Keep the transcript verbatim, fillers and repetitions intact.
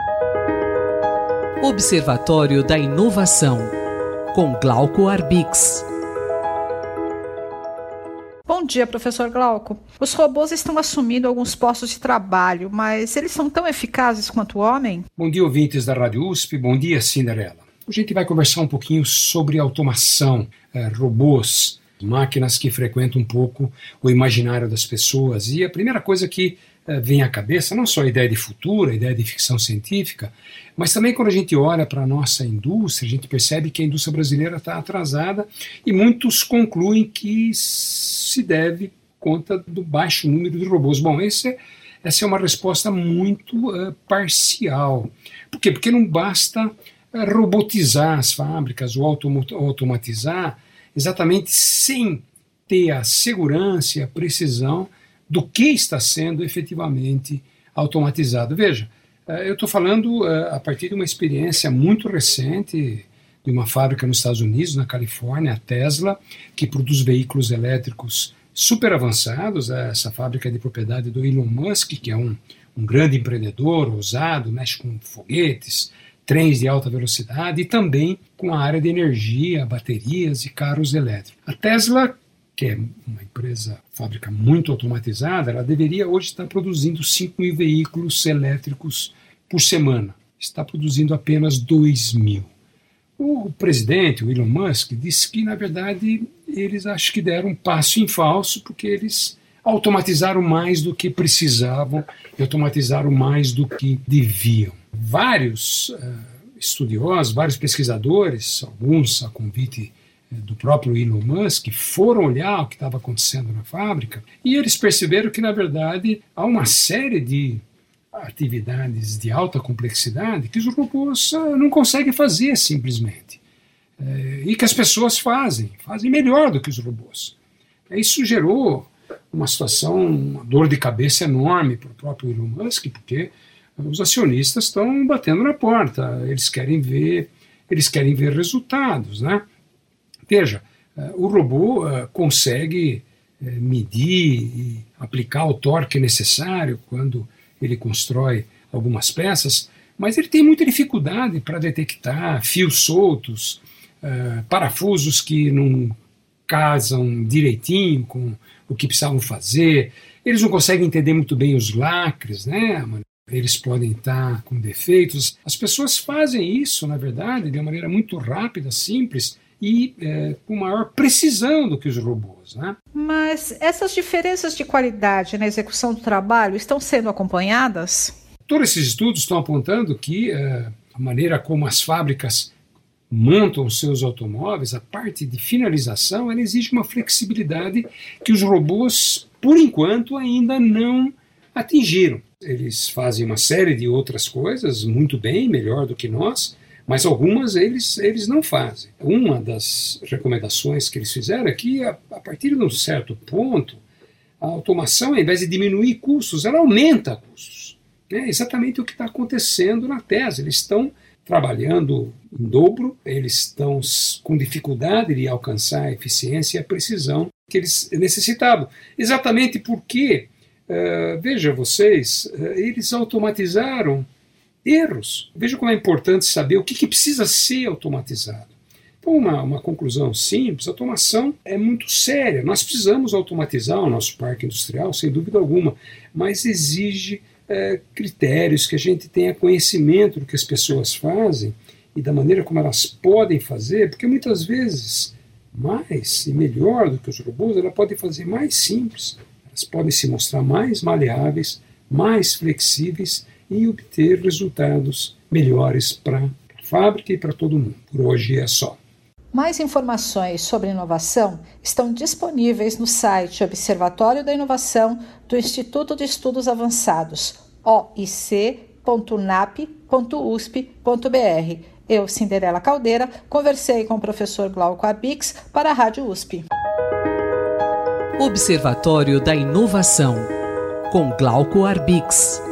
Observatório da Inovação, com Glauco Arbix. Bom dia, professor Glauco. Os robôs estão assumindo alguns postos de trabalho, mas eles são tão eficazes quanto o homem? Bom dia, ouvintes da Rádio U S P. Bom dia, Cinderela. Hoje a gente vai conversar um pouquinho sobre automação, eh, robôs, máquinas que frequentam um pouco o imaginário das pessoas. E a primeira coisa que eh, vem à cabeça, não só a ideia de futuro, a ideia de ficção científica, mas também quando a gente olha para a nossa indústria, a gente percebe que a indústria brasileira está atrasada e muitos concluem que se deve conta do baixo número de robôs. Bom, esse é, essa é uma resposta muito uh, parcial. Por quê? Porque não basta uh, robotizar as fábricas ou automo- automatizar exatamente sem ter a segurança e a precisão do que está sendo efetivamente automatizado. Veja, uh, eu estou falando uh, a partir de uma experiência muito recente de uma fábrica nos Estados Unidos, na Califórnia, a Tesla, que produz veículos elétricos super avançados. Essa fábrica é de propriedade do Elon Musk, que é um, um grande empreendedor, ousado, mexe com foguetes, trens de alta velocidade e também com a área de energia, baterias e carros elétricos. A Tesla, que é uma empresa, fábrica muito automatizada, ela deveria hoje estar produzindo cinco mil veículos elétricos por semana. Está produzindo apenas dois mil. O presidente, o Elon Musk, disse que, na verdade, eles acho que deram um passo em falso porque eles automatizaram mais do que precisavam e automatizaram mais do que deviam. Vários uh, estudiosos, vários pesquisadores, alguns a convite uh, do próprio Elon Musk, foram olhar o que estava acontecendo na fábrica e eles perceberam que, na verdade, há uma série de atividades de alta complexidade que os robôs uh, não conseguem fazer simplesmente. Uh, e que as pessoas fazem, fazem melhor do que os robôs. Uh, isso gerou uma situação, uma dor de cabeça enorme para o próprio Elon Musk, porque uh, os acionistas estão batendo na porta, eles querem ver, eles querem ver resultados, né? Veja, uh, o robô uh, consegue uh, medir e aplicar o torque necessário quando ele constrói algumas peças, mas ele tem muita dificuldade para detectar fios soltos, uh, parafusos que não casam direitinho com o que precisavam fazer. Eles não conseguem entender muito bem os lacres, né? Eles podem estar com defeitos. As pessoas fazem isso, na verdade, de uma maneira muito rápida, simples, e é, com maior precisão do que os robôs, né? Mas essas diferenças de qualidade na execução do trabalho estão sendo acompanhadas? Todos esses estudos estão apontando que é, a maneira como as fábricas montam seus automóveis, a parte de finalização, ela exige uma flexibilidade que os robôs, por enquanto, ainda não atingiram. Eles fazem uma série de outras coisas muito bem, melhor do que nós, mas algumas eles, eles não fazem. Uma das recomendações que eles fizeram é que, a, a partir de um certo ponto, a automação, ao invés de diminuir custos, ela aumenta custos. É exatamente o que está acontecendo na Tesla. Eles estão trabalhando em dobro, eles estão com dificuldade de alcançar a eficiência e a precisão que eles necessitavam. Exatamente porque, uh, veja vocês, uh, eles automatizaram erros. Veja como é importante saber o que, que precisa ser automatizado. Então, uma, uma conclusão simples: a automação é muito séria. Nós precisamos automatizar o nosso parque industrial, sem dúvida alguma, mas exige é, critérios, que a gente tenha conhecimento do que as pessoas fazem e da maneira como elas podem fazer, porque muitas vezes, mais e melhor do que os robôs, ela pode fazer mais simples. Elas podem se mostrar mais maleáveis, mais flexíveis e obter resultados melhores para a fábrica e para todo mundo. Por hoje é só. Mais informações sobre inovação estão disponíveis no site Observatório da Inovação do Instituto de Estudos Avançados, o i c ponto n a p ponto u s p ponto b r. Eu, Cinderela Caldeira, conversei com o professor Glauco Arbix para a Rádio U S P. Observatório da Inovação, com Glauco Arbix.